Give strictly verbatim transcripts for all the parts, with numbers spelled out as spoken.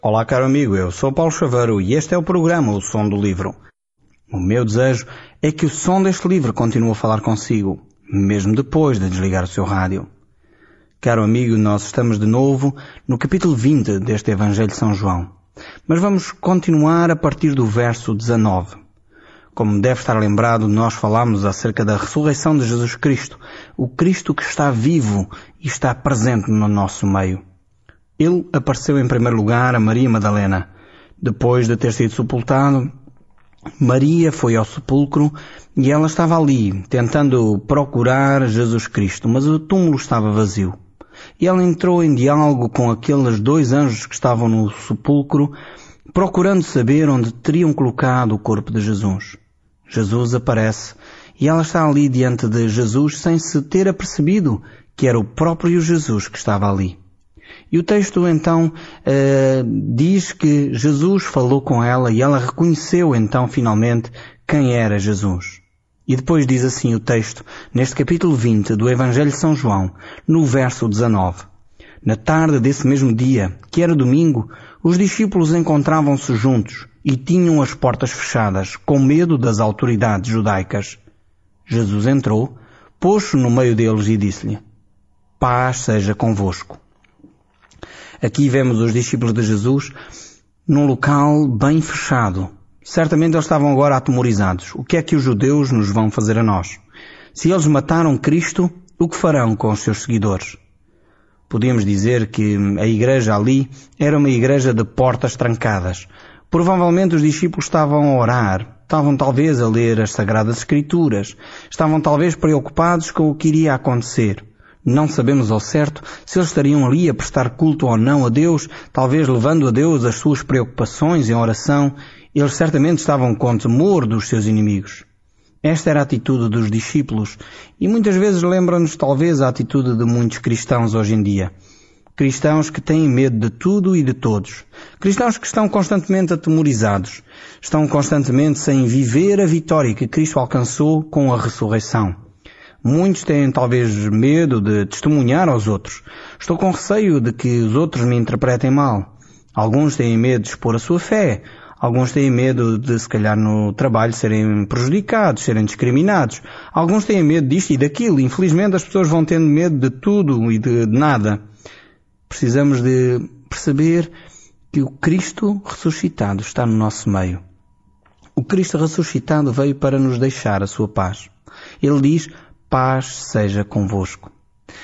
Olá, caro amigo, eu sou Paulo Chaveiro e este é o programa O Som do Livro. O meu desejo é que o som deste livro continue a falar consigo, mesmo depois de desligar o seu rádio. Caro amigo, nós estamos de novo no capítulo vinte deste Evangelho de São João, mas vamos continuar a partir do verso dezanove. Como deve estar lembrado, nós falamos acerca da ressurreição de Jesus Cristo, o Cristo que está vivo e está presente no nosso meio. Ele apareceu em primeiro lugar a Maria Madalena. Depois de ter sido sepultado, Maria foi ao sepulcro e ela estava ali, tentando procurar Jesus Cristo, mas o túmulo estava vazio. E ela entrou em diálogo com aqueles dois anjos que estavam no sepulcro, procurando saber onde teriam colocado o corpo de Jesus. Jesus aparece e ela está ali diante de Jesus sem se ter apercebido que era o próprio Jesus que estava ali. E o texto então eh, diz que Jesus falou com ela e ela reconheceu então finalmente quem era Jesus. E depois diz assim o texto, neste capítulo vinte do Evangelho de São João, no verso dezanove. Na tarde desse mesmo dia, que era domingo, os discípulos encontravam-se juntos e tinham as portas fechadas, com medo das autoridades judaicas. Jesus entrou, pôs-se no meio deles e disse-lhe: Paz seja convosco. Aqui vemos os discípulos de Jesus num local bem fechado. Certamente eles estavam agora atemorizados. O que é que os judeus nos vão fazer a nós? Se eles mataram Cristo, o que farão com os seus seguidores? Podíamos dizer que a igreja ali era uma igreja de portas trancadas. Provavelmente os discípulos estavam a orar, estavam talvez a ler as Sagradas Escrituras, estavam talvez preocupados com o que iria acontecer. Não sabemos ao certo se eles estariam ali a prestar culto ou não a Deus, talvez levando a Deus as suas preocupações em oração. Eles certamente estavam com temor dos seus inimigos. Esta era a atitude dos discípulos e muitas vezes lembra-nos talvez a atitude de muitos cristãos hoje em dia. Cristãos que têm medo de tudo e de todos. Cristãos que estão constantemente atemorizados. Estão constantemente sem viver a vitória que Cristo alcançou com a ressurreição. Muitos têm talvez medo de testemunhar aos outros. Estou com receio de que os outros me interpretem mal. Alguns têm medo de expor a sua fé. Alguns têm medo de, se calhar, no trabalho serem prejudicados, serem discriminados. Alguns têm medo disto e daquilo. Infelizmente as pessoas vão tendo medo de tudo e de nada. Precisamos de perceber que o Cristo ressuscitado está no nosso meio. O Cristo ressuscitado veio para nos deixar a sua paz. Ele diz: Paz seja convosco.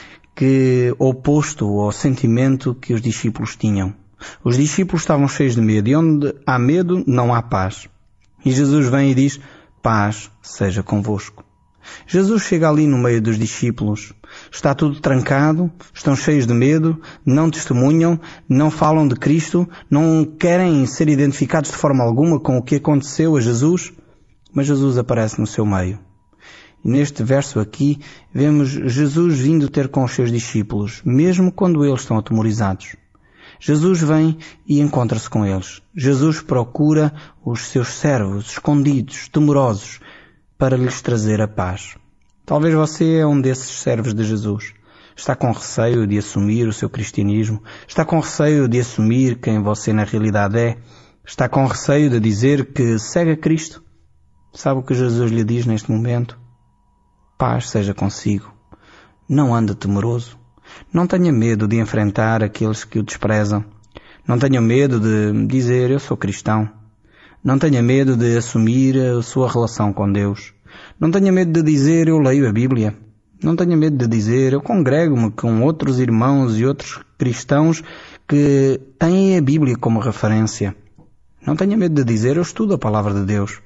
Que oposto ao sentimento que os discípulos tinham. Os discípulos estavam cheios de medo e onde há medo não há paz. E Jesus vem e diz: Paz seja convosco. Jesus chega ali no meio dos discípulos. Está tudo trancado, estão cheios de medo, não testemunham, não falam de Cristo, não querem ser identificados de forma alguma com o que aconteceu a Jesus. Mas Jesus aparece no seu meio. E neste verso aqui, vemos Jesus vindo ter com os seus discípulos, mesmo quando eles estão atemorizados. Jesus vem e encontra-se com eles. Jesus procura os seus servos, escondidos, temerosos, para lhes trazer a paz. Talvez você é um desses servos de Jesus. Está com receio de assumir o seu cristianismo. Está com receio de assumir quem você na realidade é. Está com receio de dizer que segue a Cristo. Sabe o que Jesus lhe diz neste momento? Paz seja consigo. Não ande temeroso. Não tenha medo de enfrentar aqueles que o desprezam. Não tenha medo de dizer: eu sou cristão. Não tenha medo de assumir a sua relação com Deus. Não tenha medo de dizer: eu leio a Bíblia. Não tenha medo de dizer: eu congrego-me com outros irmãos e outros cristãos que têm a Bíblia como referência. Não tenha medo de dizer: eu estudo a palavra de Deus.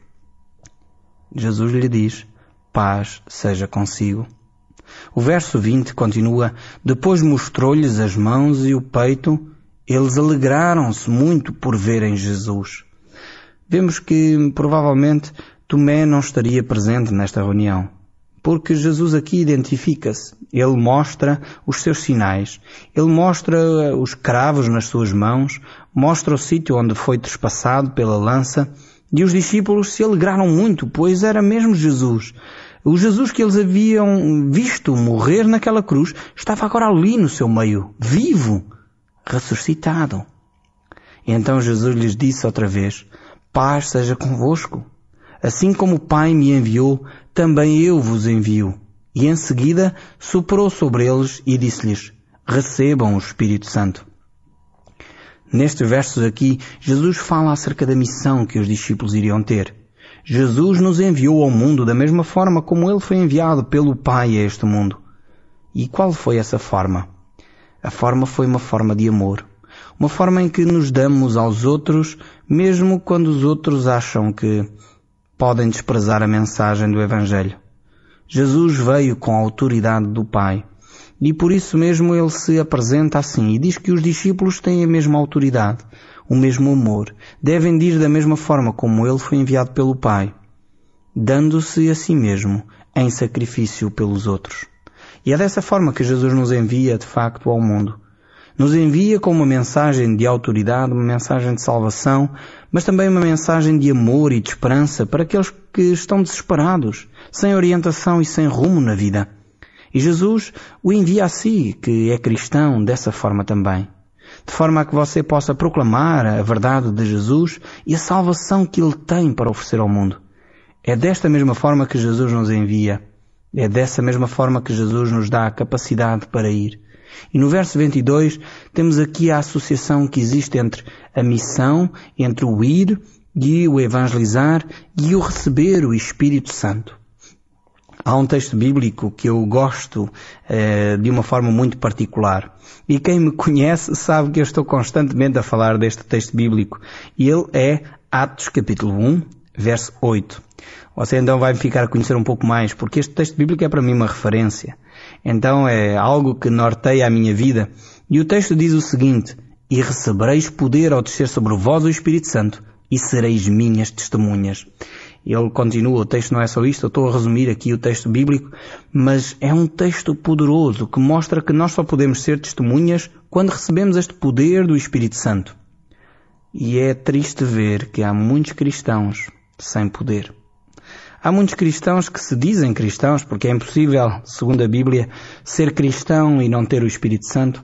Jesus lhe diz: Paz seja consigo. O verso vinte continua: Depois mostrou-lhes as mãos e o peito. Eles alegraram-se muito por verem Jesus. Vemos que provavelmente Tomé não estaria presente nesta reunião, porque Jesus aqui identifica-se. Ele mostra os seus sinais. Ele mostra os cravos nas suas mãos, mostra o sítio onde foi trespassado pela lança. E os discípulos se alegraram muito, pois era mesmo Jesus. O Jesus que eles haviam visto morrer naquela cruz estava agora ali no seu meio, vivo, ressuscitado. E então Jesus lhes disse outra vez: paz seja convosco. Assim como o Pai me enviou, também eu vos envio. E em seguida soprou sobre eles e disse-lhes: recebam o Espírito Santo. Nestes versos aqui, Jesus fala acerca da missão que os discípulos iriam ter. Jesus nos enviou ao mundo da mesma forma como Ele foi enviado pelo Pai a este mundo. E qual foi essa forma? A forma foi uma forma de amor. Uma forma em que nos damos aos outros, mesmo quando os outros acham que podem desprezar a mensagem do Evangelho. Jesus veio com a autoridade do Pai. E por isso mesmo Ele se apresenta assim e diz que os discípulos têm a mesma autoridade, o mesmo amor. Devem ir da mesma forma como Ele foi enviado pelo Pai, dando-se a si mesmo em sacrifício pelos outros. E é dessa forma que Jesus nos envia, de facto, ao mundo. Nos envia com uma mensagem de autoridade, uma mensagem de salvação, mas também uma mensagem de amor e de esperança para aqueles que estão desesperados, sem orientação e sem rumo na vida. E Jesus o envia a si, que é cristão, dessa forma também. De forma a que você possa proclamar a verdade de Jesus e a salvação que Ele tem para oferecer ao mundo. É desta mesma forma que Jesus nos envia. É dessa mesma forma que Jesus nos dá a capacidade para ir. E no verso vinte e dois temos aqui a associação que existe entre a missão, entre o ir e o evangelizar e o receber o Espírito Santo. Há um texto bíblico que eu gosto eh, de uma forma muito particular. E quem me conhece sabe que eu estou constantemente a falar deste texto bíblico. E ele é Atos capítulo um, verso oito. Você então vai ficar a conhecer um pouco mais, porque este texto bíblico é para mim uma referência. Então é algo que norteia a minha vida. E o texto diz o seguinte: e recebereis poder ao descer sobre vós o Espírito Santo, e sereis minhas testemunhas. Ele continua, o texto não é só isto, eu estou a resumir aqui o texto bíblico, mas é um texto poderoso que mostra que nós só podemos ser testemunhas quando recebemos este poder do Espírito Santo. E é triste ver que há muitos cristãos sem poder. Há muitos cristãos que se dizem cristãos, porque é impossível, segundo a Bíblia, ser cristão e não ter o Espírito Santo.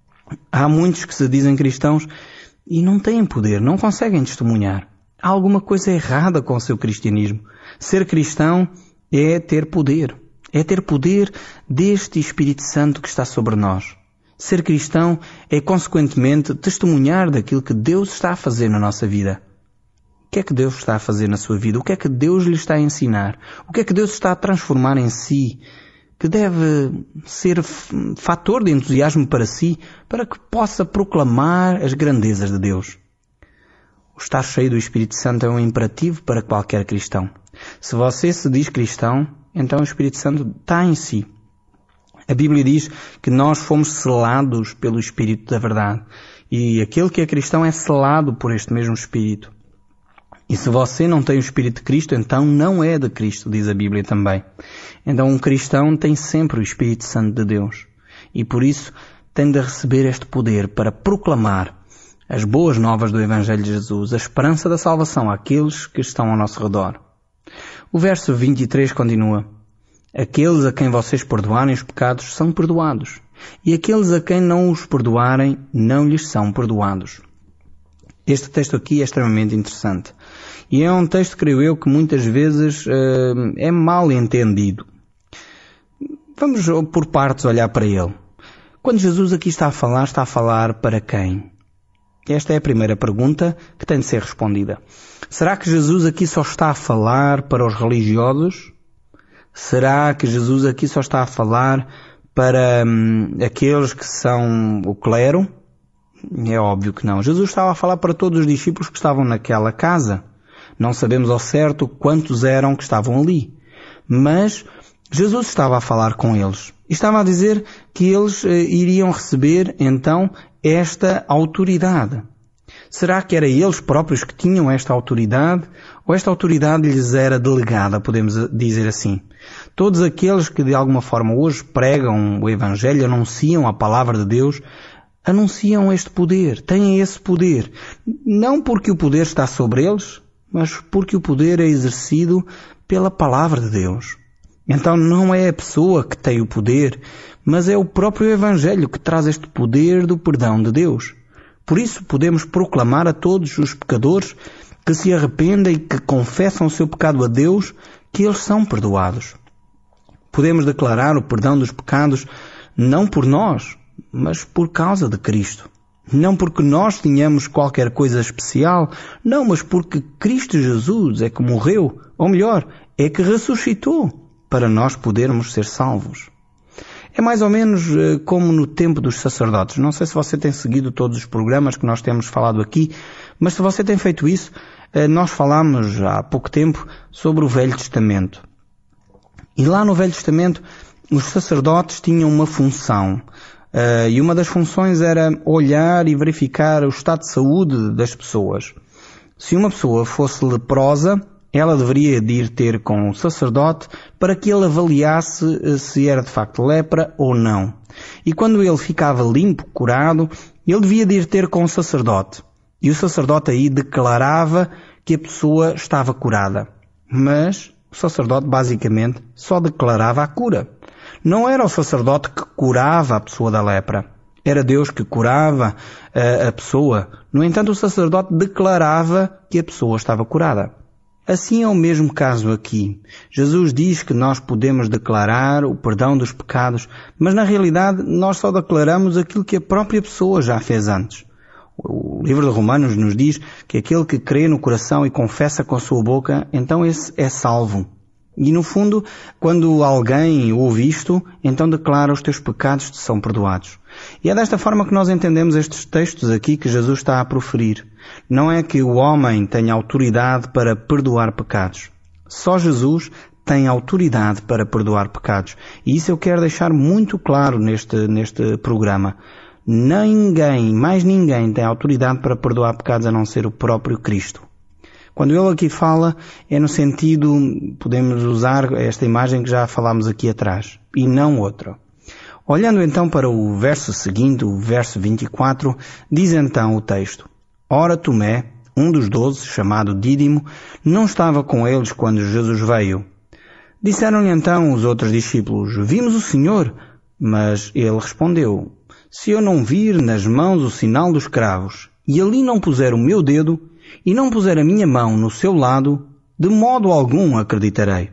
Há muitos que se dizem cristãos e não têm poder, não conseguem testemunhar. Há alguma coisa errada com o seu cristianismo. Ser cristão é ter poder. É ter poder deste Espírito Santo que está sobre nós. Ser cristão é, consequentemente, testemunhar daquilo que Deus está a fazer na nossa vida. O que é que Deus está a fazer na sua vida? O que é que Deus lhe está a ensinar? O que é que Deus está a transformar em si? Que deve ser fator de entusiasmo para si, para que possa proclamar as grandezas de Deus. O estar cheio do Espírito Santo é um imperativo para qualquer cristão. Se você se diz cristão, então o Espírito Santo está em si. A Bíblia diz que nós fomos selados pelo Espírito da verdade. E aquele que é cristão é selado por este mesmo Espírito. E se você não tem o Espírito de Cristo, então não é de Cristo, diz a Bíblia também. Então um cristão tem sempre o Espírito Santo de Deus. E por isso tem de receber este poder para proclamar as boas novas do Evangelho de Jesus, a esperança da salvação àqueles que estão ao nosso redor. O verso vinte e três continua: aqueles a quem vocês perdoarem os pecados são perdoados, e aqueles a quem não os perdoarem não lhes são perdoados. Este texto aqui é extremamente interessante. E é um texto, creio eu, que muitas vezes uh, é mal entendido. Vamos por partes olhar para ele. Quando Jesus aqui está a falar, está a falar para quem? Esta é a primeira pergunta que tem de ser respondida. Será que Jesus aqui só está a falar para os religiosos? Será que Jesus aqui só está a falar para hum, aqueles que são o clero? É óbvio que não. Jesus estava a falar para todos os discípulos que estavam naquela casa. Não sabemos ao certo quantos eram que estavam ali. Mas Jesus estava a falar com eles. E estava a dizer que eles eh, iriam receber, então, esta autoridade. Será que era eles próprios que tinham esta autoridade? Ou esta autoridade lhes era delegada, podemos dizer assim? Todos aqueles que de alguma forma hoje pregam o Evangelho, anunciam a palavra de Deus, anunciam este poder, têm esse poder. Não porque o poder está sobre eles, mas porque o poder é exercido pela palavra de Deus. Então não é a pessoa que tem o poder, mas é o próprio Evangelho que traz este poder do perdão de Deus. Por isso podemos proclamar a todos os pecadores que se arrependem e que confessam o seu pecado a Deus, que eles são perdoados. Podemos declarar o perdão dos pecados não por nós, mas por causa de Cristo. Não porque nós tenhamos qualquer coisa especial, não, mas porque Cristo Jesus é que morreu, ou melhor, é que ressuscitou para nós podermos ser salvos. É mais ou menos como no tempo dos sacerdotes. Não sei se você tem seguido todos os programas que nós temos falado aqui, mas se você tem feito isso, nós falámos há pouco tempo sobre o Velho Testamento. E lá no Velho Testamento, os sacerdotes tinham uma função. E uma das funções era olhar e verificar o estado de saúde das pessoas. Se uma pessoa fosse leprosa, ela deveria de ir ter com o sacerdote para que ele avaliasse se era de facto lepra ou não. E quando ele ficava limpo, curado, ele devia de ir ter com o sacerdote. E o sacerdote aí declarava que a pessoa estava curada. Mas o sacerdote basicamente só declarava a cura. Não era o sacerdote que curava a pessoa da lepra. Era Deus que curava a, a pessoa. No entanto, o sacerdote declarava que a pessoa estava curada. Assim é o mesmo caso aqui. Jesus diz que nós podemos declarar o perdão dos pecados, mas na realidade nós só declaramos aquilo que a própria pessoa já fez antes. O livro de Romanos nos diz que aquele que crê no coração e confessa com a sua boca, então esse é salvo. E no fundo, quando alguém ouve isto, então declara os teus pecados te são perdoados. E é desta forma que nós entendemos estes textos aqui que Jesus está a proferir. Não é que o homem tenha autoridade para perdoar pecados. Só Jesus tem autoridade para perdoar pecados. E isso eu quero deixar muito claro neste, neste programa. Ninguém, mais ninguém tem autoridade para perdoar pecados a não ser o próprio Cristo. Quando ele aqui fala, é no sentido, podemos usar esta imagem que já falámos aqui atrás, e não outra. Olhando então para o verso seguinte, o verso vinte e quatro, diz então o texto: Ora Tomé, um dos doze, chamado Dídimo, não estava com eles quando Jesus veio. Disseram-lhe então os outros discípulos: Vimos o Senhor. Mas ele respondeu: Se eu não vir nas mãos o sinal dos cravos, e ali não puser o meu dedo, e não puser a minha mão no seu lado, de modo algum acreditarei.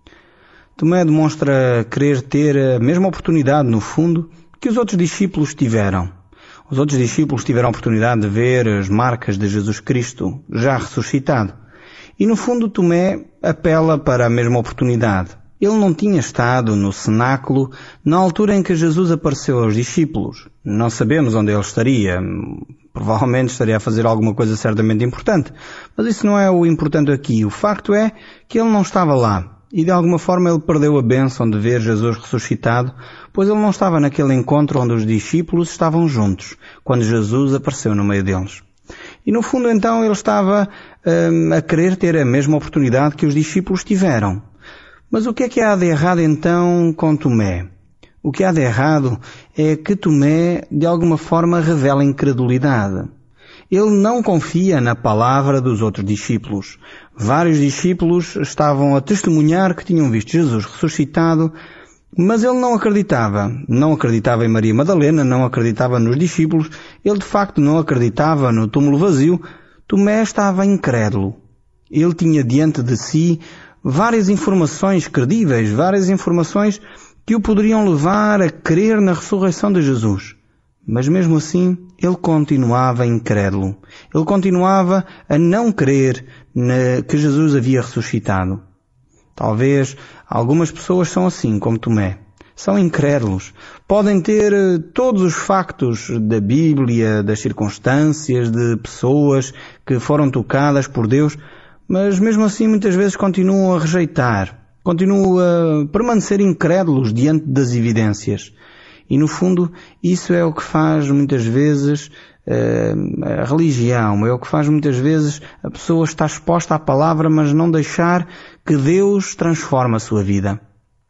Tomé demonstra querer ter a mesma oportunidade, no fundo, que os outros discípulos tiveram. Os outros discípulos tiveram a oportunidade de ver as marcas de Jesus Cristo, já ressuscitado. E no fundo Tomé apela para a mesma oportunidade. Ele não tinha estado no cenáculo na altura em que Jesus apareceu aos discípulos. Não sabemos onde ele estaria. Provavelmente estaria a fazer alguma coisa certamente importante. Mas isso não é o importante aqui. O facto é que ele não estava lá. E de alguma forma ele perdeu a bênção de ver Jesus ressuscitado, pois ele não estava naquele encontro onde os discípulos estavam juntos, quando Jesus apareceu no meio deles. E no fundo então ele estava hum, a querer ter a mesma oportunidade que os discípulos tiveram. Mas o que é que há de errado então com Tomé? O que há de errado é que Tomé de alguma forma revela incredulidade. Ele não confia na palavra dos outros discípulos. Vários discípulos estavam a testemunhar que tinham visto Jesus ressuscitado, mas ele não acreditava. Não acreditava em Maria Madalena, não acreditava nos discípulos, ele de facto não acreditava no túmulo vazio. Tomé estava incrédulo. Ele tinha diante de si várias informações credíveis, várias informações que o poderiam levar a crer na ressurreição de Jesus. Mas mesmo assim, ele continuava incrédulo. Ele continuava a não crer na, que Jesus havia ressuscitado. Talvez algumas pessoas são assim, como Tomé. São incrédulos. Podem ter todos os factos da Bíblia, das circunstâncias, de pessoas que foram tocadas por Deus, mas mesmo assim muitas vezes continuam a rejeitar. Continuam a permanecer incrédulos diante das evidências. E no fundo, isso é o que faz muitas vezes uh, a religião, é o que faz muitas vezes a pessoa estar exposta à palavra, mas não deixar que Deus transforme a sua vida.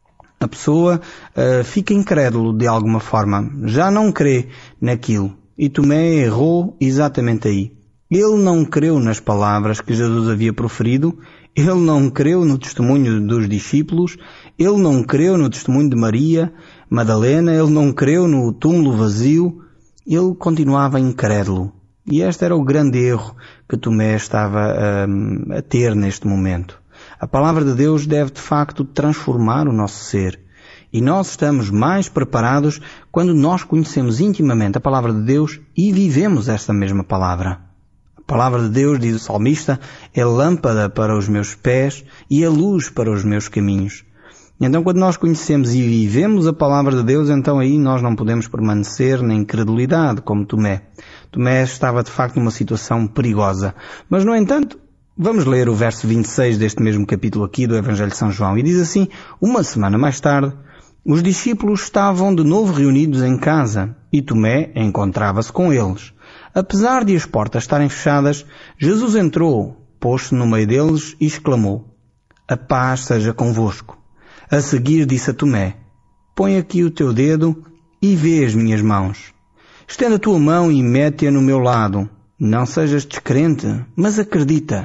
A pessoa uh, fica incrédulo de alguma forma, já não crê naquilo. E Tomé errou exatamente aí. Ele não creu nas palavras que Jesus havia proferido, ele não creu no testemunho dos discípulos, ele não creu no testemunho de Maria Madalena, ele não creu no túmulo vazio, ele continuava incrédulo. E este era o grande erro que Tomé estava hum, a ter neste momento. A palavra de Deus deve de facto transformar o nosso ser. E nós estamos mais preparados quando nós conhecemos intimamente a palavra de Deus e vivemos esta mesma palavra. A palavra de Deus, diz o salmista, é lâmpada para os meus pés e a luz para os meus caminhos. Então, quando nós conhecemos e vivemos a palavra de Deus, então aí nós não podemos permanecer na incredulidade, como Tomé. Tomé estava, de facto, numa situação perigosa. Mas, no entanto, vamos ler o verso vinte e seis deste mesmo capítulo aqui do Evangelho de São João. E diz assim: uma semana mais tarde, os discípulos estavam de novo reunidos em casa e Tomé encontrava-se com eles. Apesar de as portas estarem fechadas, Jesus entrou, pôs-se no meio deles e exclamou: a paz seja convosco. A seguir disse a Tomé: põe aqui o teu dedo e vê as minhas mãos. Estenda a tua mão e mete-a no meu lado. Não sejas descrente, mas acredita.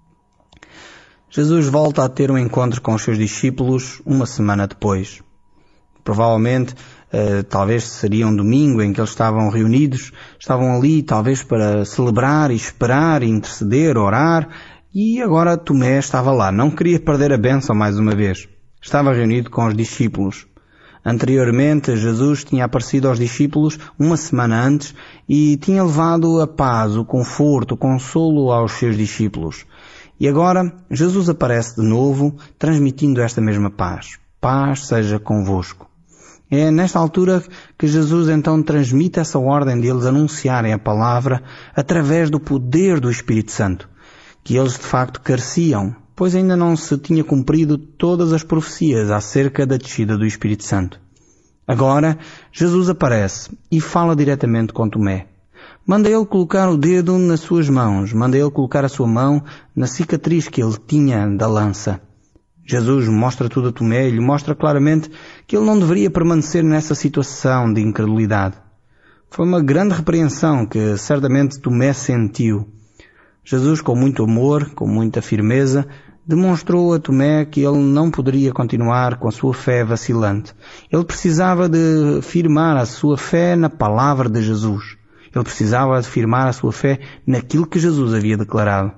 Jesus volta a ter um encontro com os seus discípulos uma semana depois. Provavelmente, eh, talvez seria um domingo em que eles estavam reunidos, estavam ali talvez para celebrar e esperar, e interceder, orar, e agora Tomé estava lá, não queria perder a bênção mais uma vez. Estava reunido com os discípulos. Anteriormente, Jesus tinha aparecido aos discípulos uma semana antes e tinha levado a paz, o conforto, o consolo aos seus discípulos. E agora, Jesus aparece de novo, transmitindo esta mesma paz. Paz seja convosco. É nesta altura que Jesus então transmite essa ordem de eles anunciarem a palavra através do poder do Espírito Santo, que eles de facto careciam, pois ainda não se tinha cumprido todas as profecias acerca da descida do Espírito Santo. Agora, Jesus aparece e fala diretamente com Tomé. Manda ele colocar o dedo nas suas mãos, manda ele colocar a sua mão na cicatriz que ele tinha da lança. Jesus mostra tudo a Tomé e lhe mostra claramente que ele não deveria permanecer nessa situação de incredulidade. Foi uma grande repreensão que certamente Tomé sentiu. Jesus, com muito amor, com muita firmeza, demonstrou a Tomé que ele não poderia continuar com a sua fé vacilante. Ele precisava de firmar a sua fé na palavra de Jesus. Ele precisava de firmar a sua fé naquilo que Jesus havia declarado.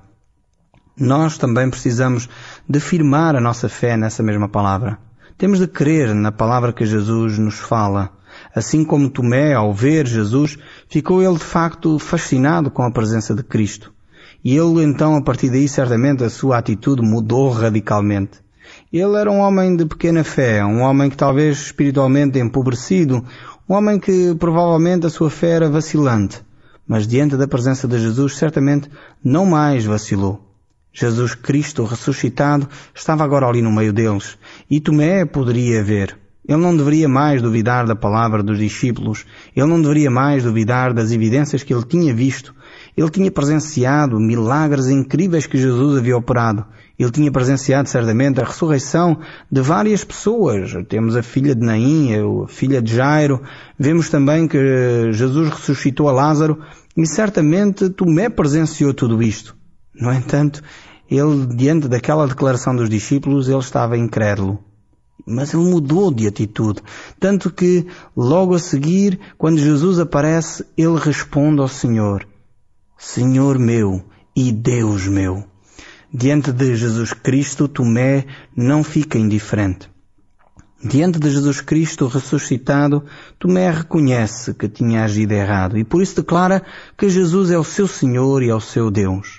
Nós também precisamos de firmar a nossa fé nessa mesma palavra. Temos de crer na palavra que Jesus nos fala. Assim como Tomé, ao ver Jesus, ficou ele de facto fascinado com a presença de Cristo. E ele então, a partir daí, certamente a sua atitude mudou radicalmente. Ele era um homem de pequena fé, um homem que talvez espiritualmente empobrecido, um homem que provavelmente a sua fé era vacilante. Mas diante da presença de Jesus, certamente não mais vacilou. Jesus Cristo ressuscitado estava agora ali no meio deles, e Tomé poderia ver. Ele não deveria mais duvidar da palavra dos discípulos, ele não deveria mais duvidar das evidências que ele tinha visto. Ele tinha presenciado milagres incríveis que Jesus havia operado. Ele tinha presenciado certamente a ressurreição de várias pessoas. Temos a filha de Naim, a filha de Jairo. Vemos também que Jesus ressuscitou a Lázaro e certamente Tomé presenciou tudo isto. No entanto, ele, diante daquela declaração dos discípulos, ele estava incrédulo. Mas ele mudou de atitude, tanto que logo a seguir, quando Jesus aparece, ele responde ao Senhor: Senhor meu e Deus meu. Diante de Jesus Cristo, Tomé não fica indiferente. Diante de Jesus Cristo ressuscitado, Tomé reconhece que tinha agido errado e por isso declara que Jesus é o seu Senhor e é o seu Deus.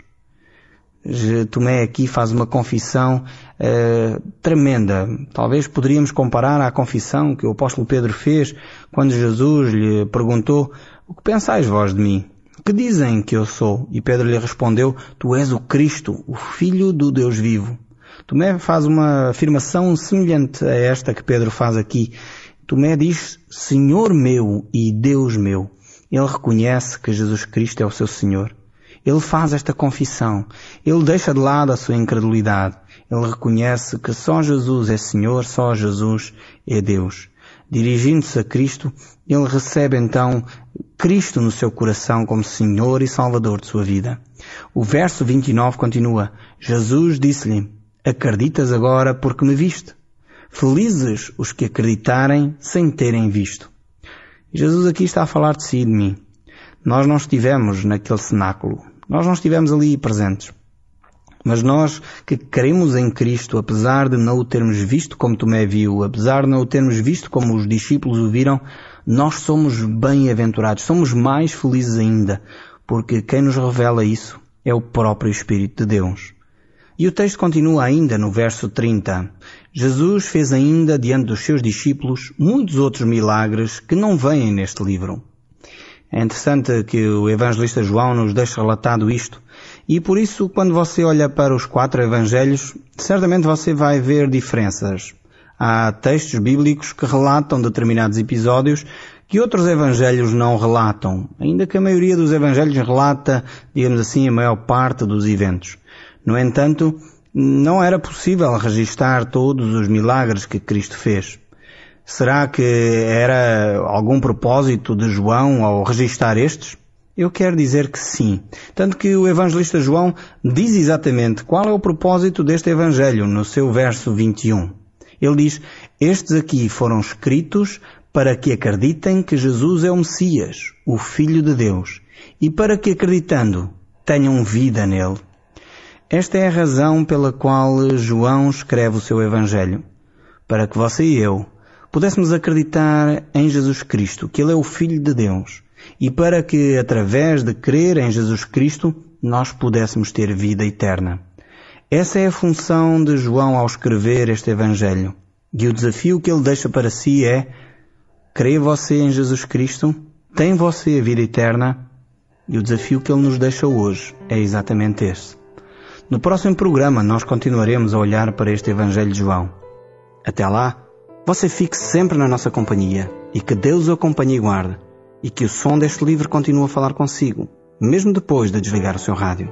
Tomé aqui faz uma confissão uh, tremenda. Talvez poderíamos comparar à confissão que o apóstolo Pedro fez quando Jesus lhe perguntou: o que pensais vós de mim? Que dizem que eu sou? E Pedro lhe respondeu: tu és o Cristo, o Filho do Deus vivo. Tomé faz uma afirmação semelhante a esta que Pedro faz aqui. Tomé diz: Senhor meu e Deus meu. Ele reconhece que Jesus Cristo é o seu Senhor. Ele faz esta confissão. Ele deixa de lado a sua incredulidade. Ele reconhece que só Jesus é Senhor, só Jesus é Deus. Dirigindo-se a Cristo, ele recebe então Cristo no seu coração como Senhor e Salvador de sua vida. O verso vinte e nove continua: Jesus disse-lhe: acreditas agora porque me viste? Felizes os que acreditarem sem terem visto. Jesus aqui está a falar de si e de mim. Nós não estivemos naquele cenáculo. Nós não estivemos ali presentes. Mas nós que cremos em Cristo, apesar de não o termos visto como Tomé viu, apesar de não o termos visto como os discípulos o viram, nós somos bem-aventurados, somos mais felizes ainda, porque quem nos revela isso é o próprio Espírito de Deus. E o texto continua ainda no verso trinta. Jesus fez ainda diante dos seus discípulos muitos outros milagres que não vêm neste livro. É interessante que o evangelista João nos deixe relatado isto, e por isso, quando você olha para os quatro evangelhos, certamente você vai ver diferenças. Há textos bíblicos que relatam determinados episódios que outros evangelhos não relatam, ainda que a maioria dos evangelhos relata, digamos assim, a maior parte dos eventos. No entanto, não era possível registar todos os milagres que Cristo fez. Será que era algum propósito de João ao registar estes? Eu quero dizer que sim. Tanto que o evangelista João diz exatamente qual é o propósito deste evangelho no seu verso vinte e um. Ele diz, estes aqui foram escritos para que acreditem que Jesus é o Messias, o Filho de Deus, e para que acreditando tenham vida nele. Esta é a razão pela qual João escreve o seu evangelho, para que você e eu pudéssemos acreditar em Jesus Cristo, que Ele é o Filho de Deus, e para que, através de crer em Jesus Cristo, nós pudéssemos ter vida eterna. Essa é a função de João ao escrever este Evangelho. E o desafio que ele deixa para si é, crê você em Jesus Cristo? Tem você a vida eterna? E o desafio que ele nos deixa hoje é exatamente esse. No próximo programa nós continuaremos a olhar para este Evangelho de João. Até lá, você fique sempre na nossa companhia e que Deus o acompanhe e guarde e que o som deste livro continue a falar consigo, mesmo depois de desligar o seu rádio.